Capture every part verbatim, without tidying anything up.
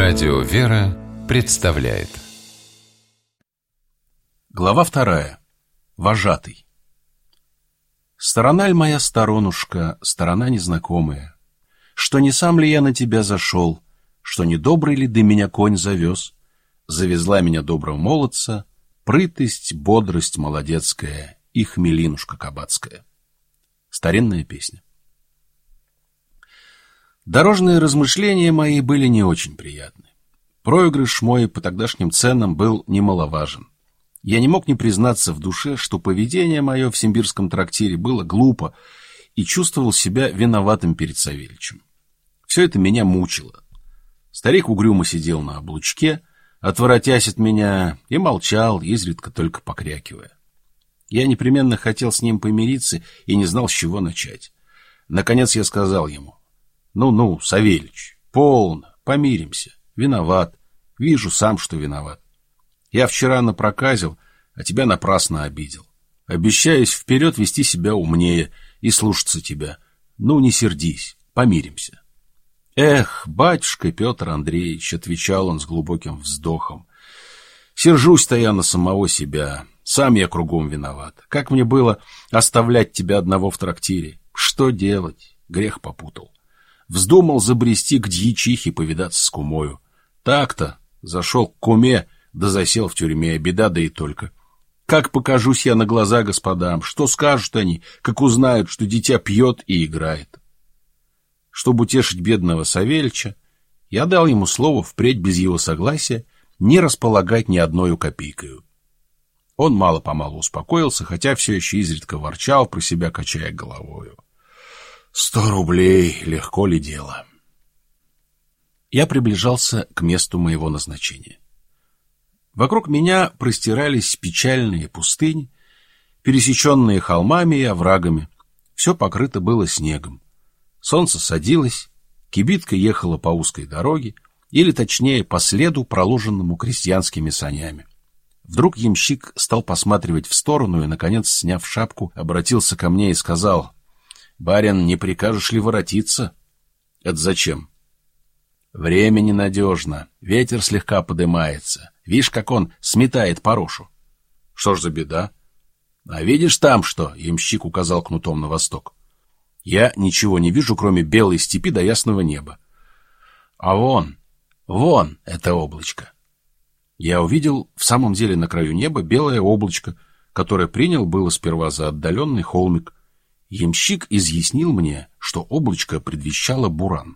Радио «Вера» представляет. Глава вторая. Вожатый. Сторона ль моя сторонушка, сторона незнакомая, что не сам ли я на тебя зашел, что не добрый ли ты меня конь завез, завезла меня доброго молодца, прытость, бодрость молодецкая и хмелинушка кабацкая. Старинная песня. Дорожные размышления мои были не очень приятны. Проигрыш мой по тогдашним ценам был немаловажен. Я не мог не признаться в душе, что поведение мое в симбирском трактире было глупо, и чувствовал себя виноватым перед Савельичем. Все это меня мучило. Старик угрюмо сидел на облучке, отворотясь от меня, и молчал, изредка только покрякивая. Я непременно хотел с ним помириться и не знал, с чего начать. Наконец я сказал ему: «Ну-ну, Савельич, полно, помиримся. Виноват. Вижу сам, что виноват. Я вчера напроказил, а тебя напрасно обидел. Обещаюсь вперед вести себя умнее и слушаться тебя. Ну, не сердись, помиримся». «Эх, батюшка Петр Андреевич», — отвечал он с глубоким вздохом, — «сержусь-то я на самого себя. Сам я кругом виноват. Как мне было оставлять тебя одного в трактире? Что делать? Грех попутал. Вздумал забрести к дьячихе повидаться с кумою. Так-то, зашел к куме, да засел в тюрьме, беда да и только. Как покажусь я на глаза господам, что скажут они, как узнают, что дитя пьет и играет?» Чтобы утешить бедного Савельича, я дал ему слово впредь без его согласия не располагать ни одною копейкою. Он мало-помалу успокоился, хотя все еще изредка ворчал, про себя качая головою. Сто рублей, легко ли дело? Я приближался к месту моего назначения. Вокруг меня простирались печальные пустыни, пересеченные холмами и оврагами. Все покрыто было снегом. Солнце садилось, кибитка ехала по узкой дороге, или точнее по следу, проложенному крестьянскими санями. Вдруг ямщик стал посматривать в сторону и, наконец, сняв шапку, обратился ко мне и сказал: «Барин, не прикажешь ли воротиться?» «Это зачем?» «Время ненадежно, ветер слегка подымается. Видишь, как он сметает порошу». «Что ж за беда?» «А видишь там что?» — ямщик указал кнутом на восток. «Я ничего не вижу, кроме белой степи до ясного неба». «А вон, вон это облачко». Я увидел в самом деле на краю неба белое облачко, которое принял было сперва за отдаленный холмик. Ямщик изъяснил мне, что облачко предвещало буран.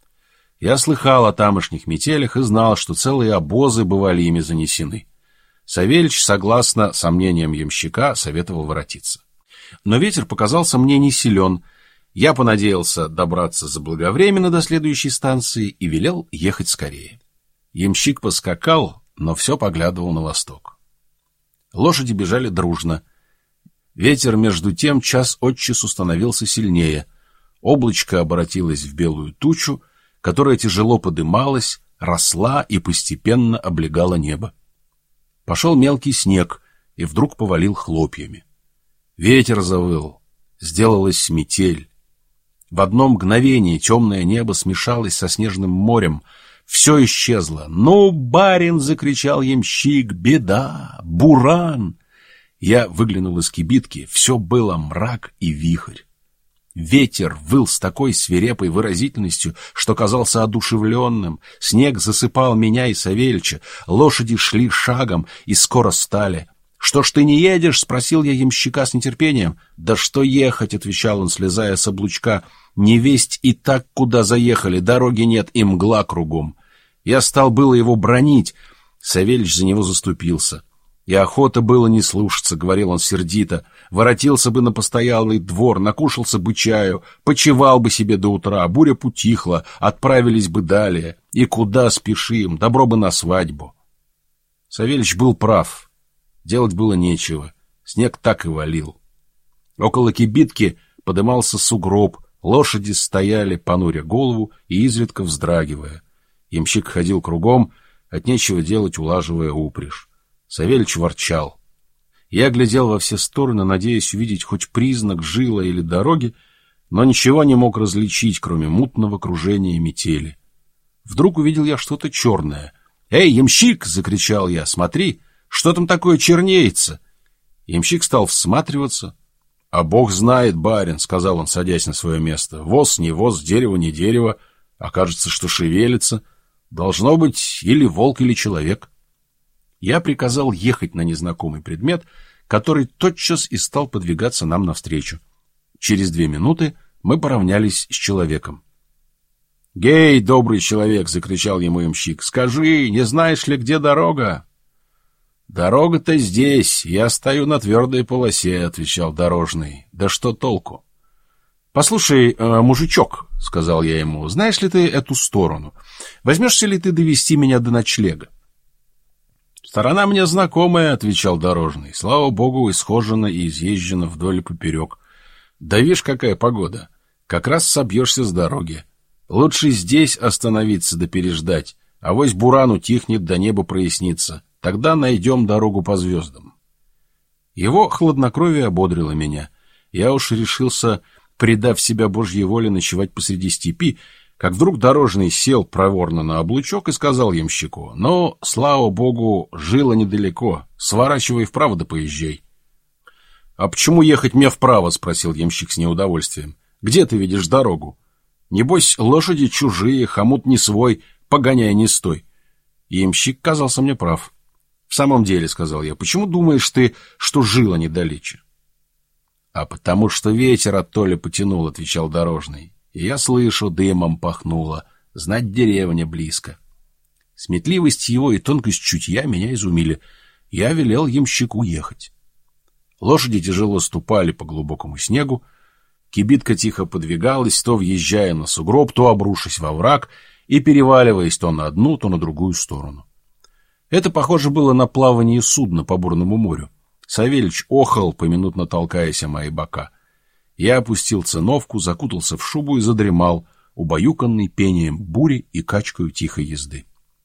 Я слыхал о тамошних метелях и знал, что целые обозы бывали ими занесены. Савельич, согласно сомнениям ямщика, советовал воротиться. Но ветер показался мне не силен. Я понадеялся добраться заблаговременно до следующей станции и велел ехать скорее. Ямщик поскакал, но все поглядывал на восток. Лошади бежали дружно. Ветер, между тем, час от часу становился сильнее. Облачко обратилось в белую тучу, которая тяжело подымалась, росла и постепенно облегала небо. Пошел мелкий снег и вдруг повалил хлопьями. Ветер завыл, сделалась метель. В одно мгновение темное небо смешалось со снежным морем. Все исчезло. «Ну, барин!» — закричал ямщик. «Беда! Буран!» Я выглянул из кибитки. Все было мрак и вихрь. Ветер выл с такой свирепой выразительностью, что казался одушевленным. Снег засыпал меня и Савельича. Лошади шли шагом и скоро стали. «Что ж ты не едешь?» — спросил я ямщика с нетерпением. «Да что ехать?» — отвечал он, слезая с облучка. «Невесть и так, куда заехали, дороги нет и мгла кругом». Я стал было его бранить. Савельич за него заступился. И охота было не слушаться, — говорил он сердито. Воротился бы на постоялый двор, накушался бы чаю, почевал бы себе до утра, буря потихла, отправились бы далее. И куда спешим? Добро бы на свадьбу. Савельич был прав. Делать было нечего. Снег так и валил. Около кибитки подымался сугроб. Лошади стояли, понуря голову и изредка вздрагивая. Ямщик ходил кругом, от нечего делать улаживая упряжь. Савельич ворчал. Я глядел во все стороны, надеясь увидеть хоть признак жила или дороги, но ничего не мог различить, кроме мутного кружения метели. Вдруг увидел я что-то черное. «Эй, ямщик!» — закричал я. «Смотри, что там такое чернеется?» Ямщик стал всматриваться. «А бог знает, барин», — сказал он, садясь на свое место. «Воз не воз, дерево не дерево, а кажется, что шевелится. Должно быть или волк, или человек». Я приказал ехать на незнакомый предмет, который тотчас и стал подвигаться нам навстречу. Через две минуты мы поравнялись с человеком. «Гей, добрый человек!» — закричал ему ямщик. «Скажи, не знаешь ли, где дорога?» «Дорога-то здесь, я стою на твердой полосе», — отвечал дорожный. «Да что толку?» «Послушай, э, мужичок», — сказал я ему, — «знаешь ли ты эту сторону? Возьмешься ли ты довести меня до ночлега?» «Сторона мне знакомая», — отвечал дорожный. «Слава богу, исхожена и изъезжена вдоль и поперек. Да видишь, какая погода. Как раз собьешься с дороги. Лучше здесь остановиться да переждать, авось буран утихнет, до неба прояснится. Тогда найдем дорогу по звездам». Его хладнокровие ободрило меня. Я уж решился, предав себя Божьей воле, ночевать посреди степи, как вдруг дорожный сел проворно на облучок и сказал ямщику: «Ну, слава богу, жило недалеко, сворачивай вправо да поезжай». «А почему ехать мне вправо?» — спросил ямщик с неудовольствием. «Где ты видишь дорогу? Небось, лошади чужие, хомут не свой, погоняй не стой». И ямщик казался мне прав. «В самом деле, — сказал я, — почему думаешь ты, что жило недалече?» «А потому что ветер оттоле потянул», — отвечал дорожный. «И я слышу, дымом пахнуло, знать, деревня близко». Сметливость его и тонкость чутья меня изумили. Я велел ямщику ехать. Лошади тяжело ступали по глубокому снегу, кибитка тихо подвигалась, то въезжая на сугроб, то обрушась во враг и переваливаясь то на одну, то на другую сторону. Это похоже было на плавание судна по бурному морю. Савельич охал, поминутно толкаясь о мои бока. Я опустил циновку, закутался в шубу и задремал, убаюканный пением бури и качкою тихой езды.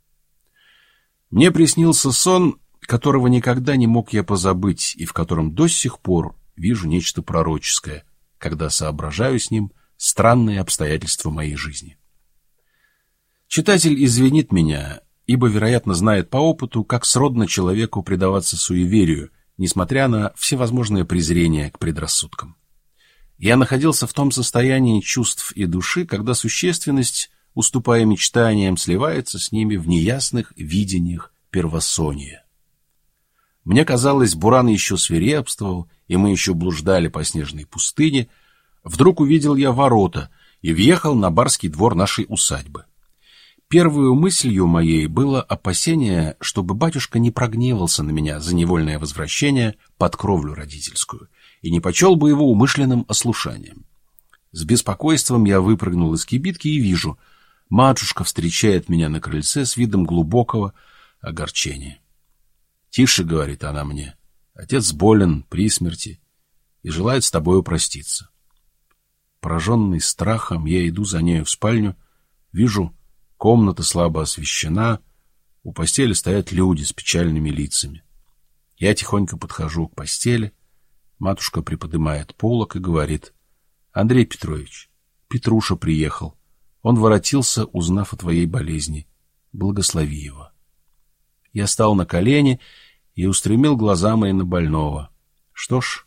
Мне приснился сон, которого никогда не мог я позабыть, и в котором до сих пор вижу нечто пророческое, когда соображаю с ним странные обстоятельства моей жизни. Читатель извинит меня, ибо, вероятно, знает по опыту, как сродно человеку предаваться суеверию, несмотря на всевозможное презрение к предрассудкам. Я находился в том состоянии чувств и души, когда существенность, уступая мечтаниям, сливается с ними в неясных видениях первосония. Мне казалось, буран еще свирепствовал, и мы еще блуждали по снежной пустыне. Вдруг увидел я ворота и въехал на барский двор нашей усадьбы. Первую мыслью моей было опасение, чтобы батюшка не прогневался на меня за невольное возвращение под кровлю родительскую и не почел бы его умышленным ослушанием. С беспокойством я выпрыгнул из кибитки и вижу, матушка встречает меня на крыльце с видом глубокого огорчения. «Тише, — говорит она мне, — отец болен при смерти и желает с тобою проститься». Пораженный страхом, я иду за нею в спальню, вижу, комната слабо освещена, у постели стоят люди с печальными лицами. Я тихонько подхожу к постели, матушка приподнимает полог и говорит: «Андрей Петрович, Петруша приехал, он воротился, узнав о твоей болезни, благослови его». Я стал на колени и устремил глаза мои на больного. Что ж,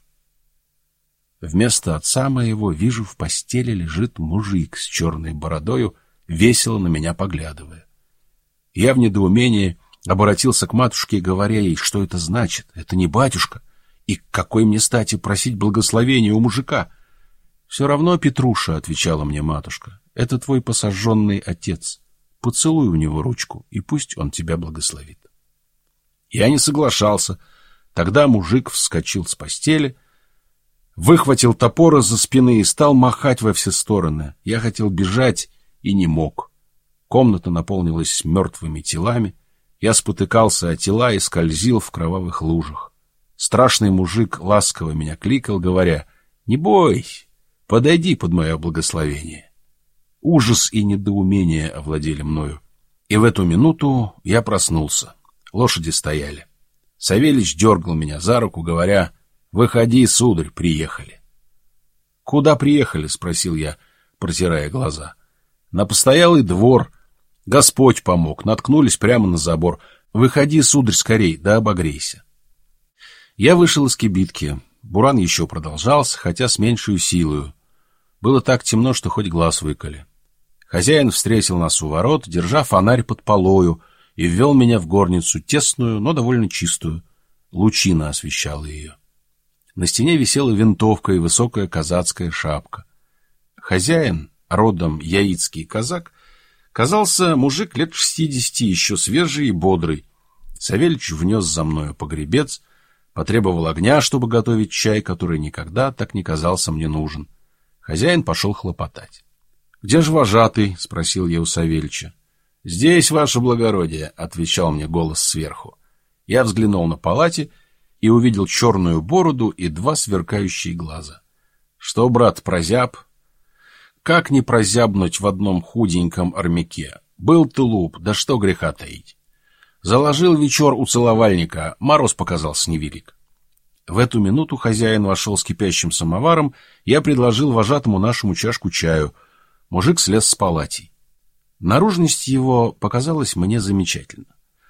вместо отца моего вижу, в постели лежит мужик с черной бородою, весело на меня поглядывая. Я в недоумении обратился к матушке, говоря ей, что это значит, это не батюшка, и к какой мне стати просить благословения у мужика. «Все равно, Петруша, — отвечала мне матушка, — это твой посаженный отец. Поцелуй у него ручку, и пусть он тебя благословит». Я не соглашался. Тогда мужик вскочил с постели, выхватил топор из-за спины и стал махать во все стороны. Я хотел бежать и не мог. Комната наполнилась мертвыми телами. Я спотыкался о тела и скользил в кровавых лужах. Страшный мужик ласково меня кликал, говоря: «Не бойся, подойди под мое благословение». Ужас и недоумение овладели мною. И в эту минуту я проснулся. Лошади стояли. Савельич дергал меня за руку, говоря: «Выходи, сударь, приехали». «Куда приехали?» — спросил я, протирая глаза. «На постоялый двор. Господь помог, наткнулись прямо на забор. Выходи, сударь, скорей, да обогрейся. Я вышел из кибитки. Буран еще продолжался, хотя с меньшей силою. Было так темно, что хоть глаз выколи. Хозяин встретил нас у ворот, держа фонарь под полою, и ввел меня в горницу, тесную, но довольно чистую. Лучина освещала ее. На стене висела винтовка и высокая казацкая шапка. Хозяин, родом яицкий казак, казался мужик лет шестидесяти, еще свежий и бодрый. Савельич внес за мною погребец, потребовал огня, чтобы готовить чай, который никогда так не казался мне нужен. Хозяин пошел хлопотать. — Где же вожатый? — спросил я у Савельича. — Здесь, ваше благородие, — отвечал мне голос сверху. Я взглянул на палате и увидел черную бороду и два сверкающие глаза. — Что, брат, прозяб? — Как не прозябнуть в одном худеньком армяке? Был тулуп, да что греха таить. Заложил вечер у целовальника, мороз показался невелик. В эту минуту хозяин вошел с кипящим самоваром, я предложил вожатому нашему чашку чаю. Мужик слез с палатей. Наружность его показалась мне замечательно.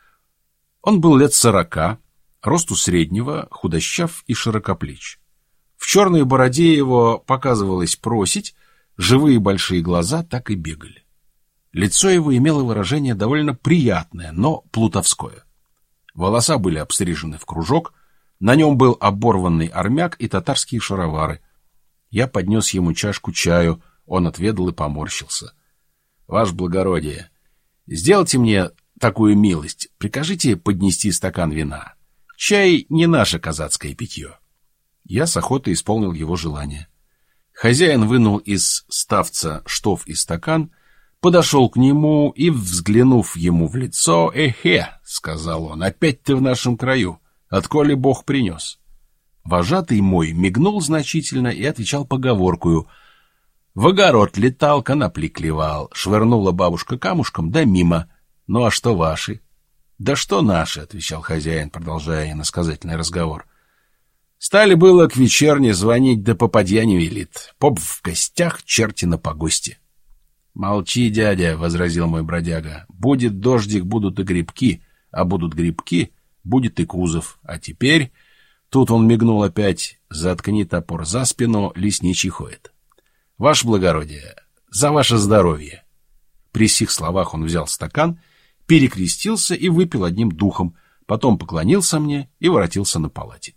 Он был лет сорока, росту среднего, худощав и широкоплеч. В черной бороде его показывалась просить, живые большие глаза так и бегали. Лицо его имело выражение довольно приятное, но плутовское. Волоса были обстрижены в кружок, на нем был оборванный армяк и татарские шаровары. Я поднес ему чашку чаю, он отведал и поморщился. — Ваше благородие, сделайте мне такую милость, прикажите поднести стакан вина. Чай не наше казацкое питье. Я с охотой исполнил его желание. Хозяин вынул из ставца штоф и стакан, подошел к нему и, взглянув ему в лицо, «Эхе», — сказал он, — «опять ты в нашем краю, отколи Бог принес». Вожатый мой мигнул значительно и отвечал поговоркую: «В огород летал, конопли клевал, швырнула бабушка камушком, да мимо. Ну а что ваши?» «Да что наши», — отвечал хозяин, продолжая иносказательный разговор. «Стали было к вечерне звонить, да попадья не велит. Поп в гостях, черти на погосте». «Молчи, дядя», — возразил мой бродяга. «Будет дождик, будут и грибки, а будут грибки, будет и кузов. А теперь...» Тут он мигнул опять: «Заткни топор за спину, лесничий ходит. Ваше благородие, за ваше здоровье». При сих словах он взял стакан, перекрестился и выпил одним духом, потом поклонился мне и воротился на палате.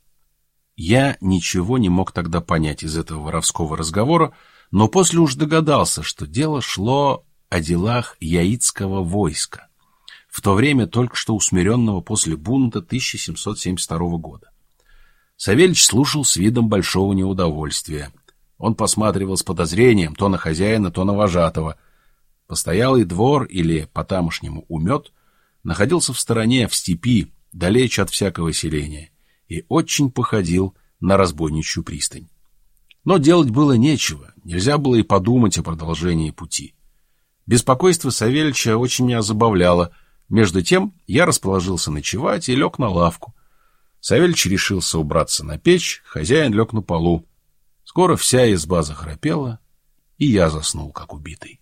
Я ничего не мог тогда понять из этого воровского разговора, но после уж догадался, что дело шло о делах яицкого войска, в то время только что усмиренного после бунта тысяча семьсот семьдесят второго года. Савельич слушал с видом большого неудовольствия. Он посматривал с подозрением то на хозяина, то на вожатого. Постоялый двор, или по-тамошнему умет, находился в стороне, в степи, далече от всякого селения, и очень походил на разбойничью пристань. Но делать было нечего, нельзя было и подумать о продолжении пути. Беспокойство Савельича очень меня забавляло. Между тем я расположился ночевать и лег на лавку. Савельич решился убраться на печь, хозяин лег на полу. Скоро вся изба захрапела, и я заснул, как убитый.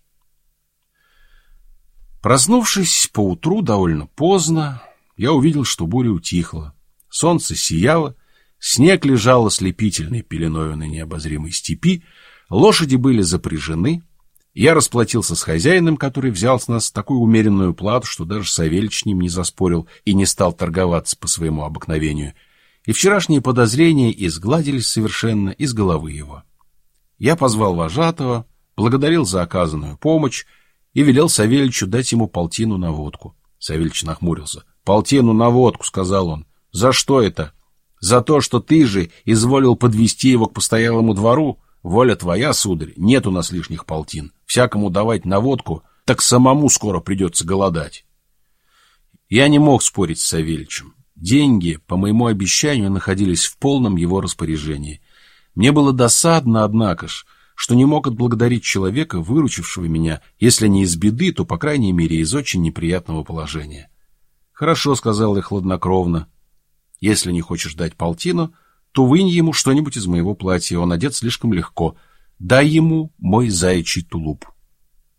Проснувшись поутру довольно поздно, я увидел, что буря утихла. Солнце сияло, снег лежал ослепительной пеленою на необозримой степи, лошади были запряжены. Я расплатился с хозяином, который взял с нас такую умеренную плату, что даже Савельич с ним не заспорил и не стал торговаться по своему обыкновению, и вчерашние подозрения изгладились совершенно из головы его. Я позвал вожатого, благодарил за оказанную помощь и велел Савельичу дать ему полтину на водку. Савельич нахмурился. «Полтину на водку», — сказал он. «За что это? За то, что ты же изволил подвести его к постоялому двору? Воля твоя, сударь, нет у нас лишних полтин. Всякому давать на водку, так самому скоро придется голодать». Я не мог спорить с Савельичем. Деньги, по моему обещанию, находились в полном его распоряжении. Мне было досадно, однако ж, что не мог отблагодарить человека, выручившего меня, если не из беды, то, по крайней мере, из очень неприятного положения. «Хорошо», — сказал я хладнокровно. «Если не хочешь дать полтину, то вынь ему что-нибудь из моего платья, он одет слишком легко. Дай ему мой заячий тулуп».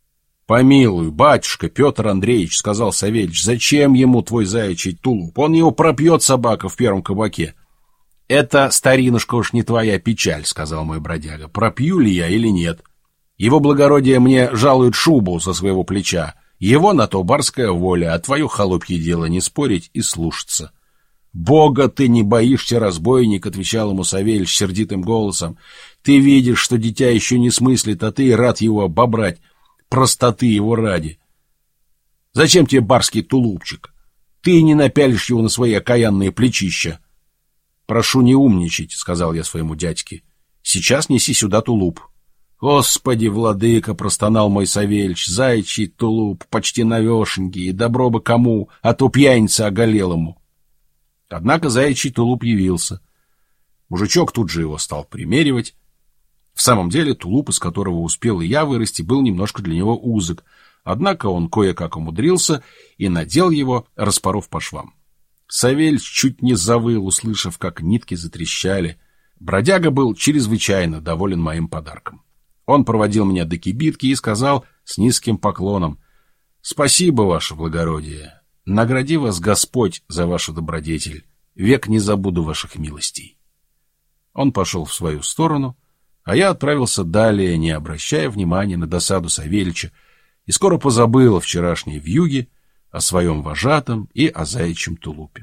Помилуй, батюшка Петр Андреевич, — сказал Савельич, — зачем ему твой заячий тулуп? Он его пропьет, собака, в первом кабаке. — Это, старинушка, уж не твоя печаль, — сказал мой бродяга. — Пропью ли я или нет? Его благородие мне жалует шубу со своего плеча. Его на то барская воля, а твое холопье дело не спорить и слушаться. — Бога ты не боишься, разбойник, — отвечал ему Савельич сердитым голосом. — Ты видишь, что дитя еще не смыслит, а ты рад его обобрать. Простоты его ради. Зачем тебе барский тулупчик? Ты не напялишь его на свои окаянные плечища. — Прошу не умничать, — сказал я своему дядьке. — Сейчас неси сюда тулуп. — Господи, владыка, — простонал мой Савельич, — заячий тулуп, почти новешенький, и добро бы кому, а то пьяница оголелому. Однако заячий тулуп явился. Мужичок тут же его стал примеривать. В самом деле тулуп, из которого успел и я вырасти, был немножко для него узок, однако он кое-как умудрился и надел его, распоров по швам. Савельич чуть не завыл, услышав, как нитки затрещали. Бродяга был чрезвычайно доволен моим подарком. Он проводил меня до кибитки и сказал с низким поклоном: «Спасибо, ваше благородие. Награди вас Господь за вашу добродетель. Век не забуду ваших милостей». Он пошел в свою сторону, а я отправился далее, не обращая внимания на досаду Савельича, и скоро позабыл о вчерашней вьюге, о своем вожатом и о заячьем тулупе.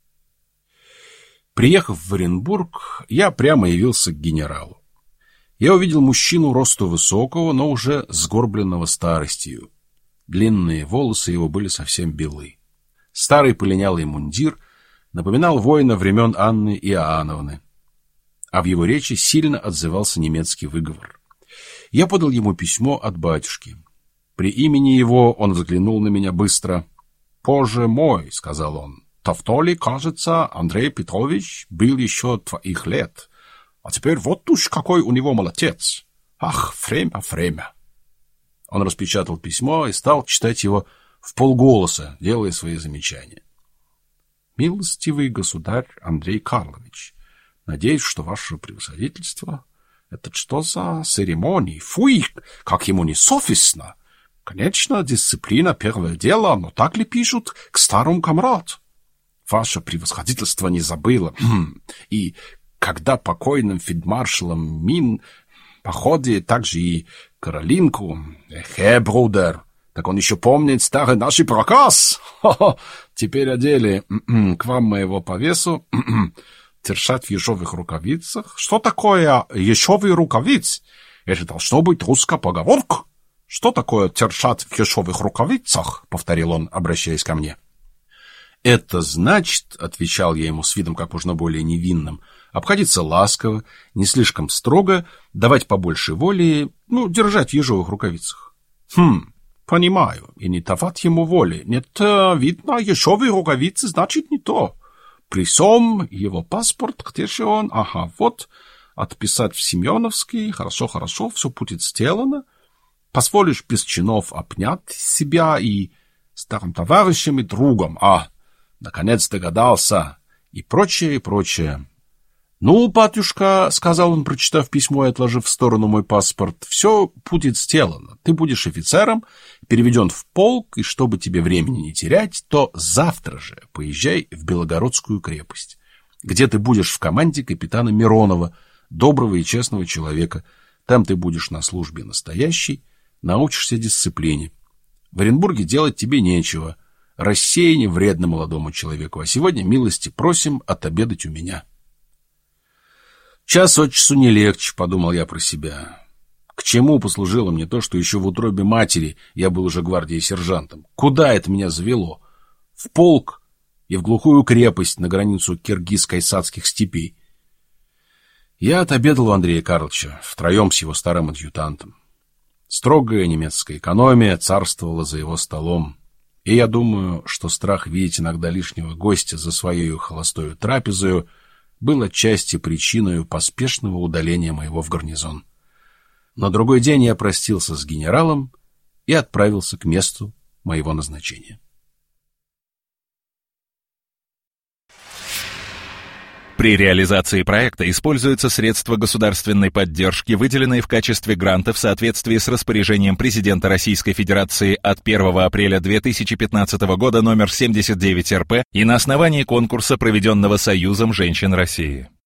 Приехав в Оренбург, я прямо явился к генералу. Я увидел мужчину росту высокого, но уже сгорбленного старостью. Длинные волосы его были совсем белы. Старый полинялый мундир напоминал воина времен Анны Иоанновны, а в его речи сильно отзывался немецкий выговор. Я подал ему письмо от батюшки. При имени его он взглянул на меня быстро. «Боже мой», — сказал он, — «Тавтоли, кажется, Андрей Петрович был еще твоих лет. А теперь вот уж какой у него молодец. Ах, время, время». Он распечатал письмо и стал читать его вполголоса, делая свои замечания. «Милостивый государь Андрей Карлович, надеюсь, что ваше превосходительство... Это что за церемонии? Фуй, как ему не совестно! Конечно, дисциплина — первое дело, но так ли пишут к старому комрад? Ваше превосходительство не забыло. И когда покойным фельдмаршалом Мин походе также и Каролинку... Эхе, брудер, так он еще помнит старый наш проказ. Теперь одели к вам моего повесу... Тершат в ежовых рукавицах. Что такое ежовые рукавицы? Это должно быть русская поговорка. Что такое тершат в ежовых рукавицах? Повторил он, обращаясь ко мне. Это значит, отвечал я ему с видом как можно более невинным, обходиться ласково, не слишком строго, давать побольше воли, ну, держать в ежовых рукавицах. Хм, понимаю, и не давать ему воли. Нет, видно, ежовые рукавицы значит не то. При всем его паспорт, где же он? Ага, вот, отписать в Семеновский, хорошо, хорошо, все будет сделано. Позволишь без чинов обнять себя и старым товарищем и другом. А, наконец догадался. И прочее, и прочее. Ну, батюшка, — сказал он, прочитав письмо и отложив в сторону мой паспорт, — все будет сделано. Ты будешь офицером, переведен в полк, и чтобы тебе времени не терять, то завтра же поезжай в Белогородскую крепость, где ты будешь в команде капитана Миронова, доброго и честного человека. Там ты будешь на службе настоящей, научишься дисциплине. В Оренбурге делать тебе нечего. Рассеяние вредно молодому человеку, а сегодня милости просим отобедать у меня. Час от часу не легче, — подумал я про себя. К чему послужило мне то, что еще в утробе матери я был уже гвардией сержантом? Куда это меня завело? В полк и в глухую крепость на границу киргиз-кайсацких степей. Я отобедал у Андрея Карловича втроем с его старым адъютантом. Строгая немецкая экономия царствовала за его столом, и я думаю, что страх видеть иногда лишнего гостя за своей холостою трапезою был отчасти причиной поспешного удаления моего в гарнизон. На другой день я простился с генералом и отправился к месту моего назначения. При реализации проекта используются средства государственной поддержки, выделенные в качестве гранта в соответствии с распоряжением президента Российской Федерации от первого апреля две тысячи пятнадцатого года номер семьдесят девять эр пэ и на основании конкурса, проведенного Союзом женщин России.